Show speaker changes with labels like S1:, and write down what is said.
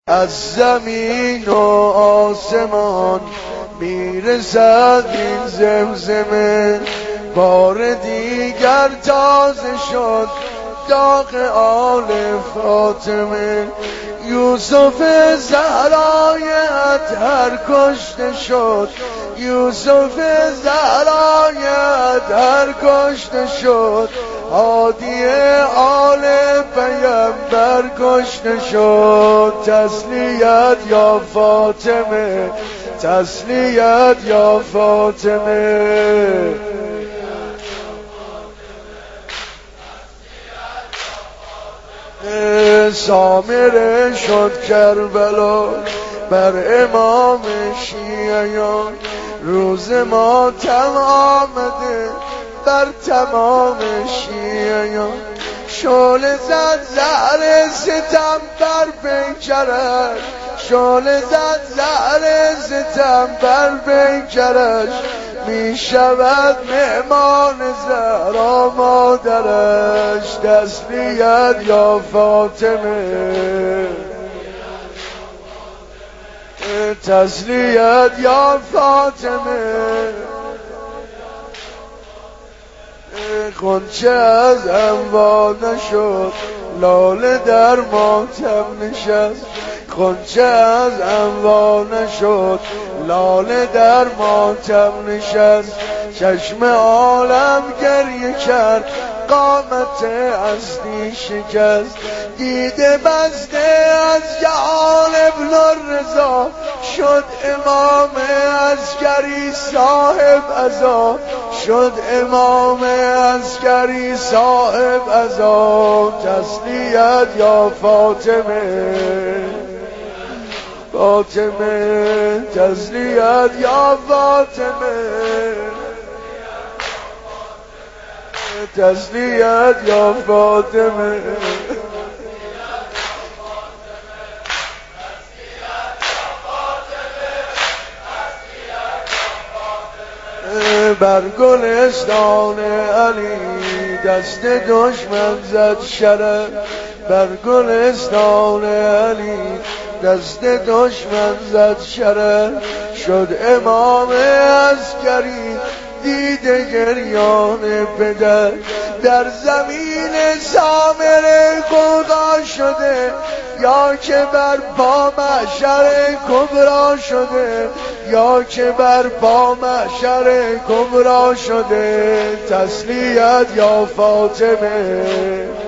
S1: از زمین و آسمان میرسد این زمزمه، بار دیگر تازه شد داغ آل فاطمه. یوسف زهرای اطهر کشته شد، یوسف زهرای اطهر کشته شد، هادی آل پیمبر کشته شد. تسلیت یا فاطمه، تسلیت یا فاطمه. سامره شد کربلا بر امام شیعیان، روز ماتم آمده بر تمام شیعیان. شعله زد زهر ستم بر پیکرش، شعله زد زهر ستم بر پیکرش، می شود مهمان زهرا مادرش. تسلیت یا فاطمه، تسلیت یا فاطمه. غنچه از انوا نشد، لاله در ماتم نشست. غنچه از انوا نشد، لاله در ماتم نشست. چشم عالم گریه کرد، قامت اصلی شکست. دیده بسته از جهان ابن الرضا، شد امام عسکری صاحب عزا، شد امام عسکری صاحب عزا. تسلیت یا فاطمه، فاطمه. تسلیت یا فاطمه، تسلیت یا فاطمه. بر گلستان علی دست دشمن زد شرر، بر گلستان علی دست دشمن زد شرر. شد امام عسکری دیده گریان پدر، در زمین سامره غوغا شده، یا که بر پا محشر کبرا شده، یا که بر پا محشر کبرا شده. تسلیت یا فاطمه.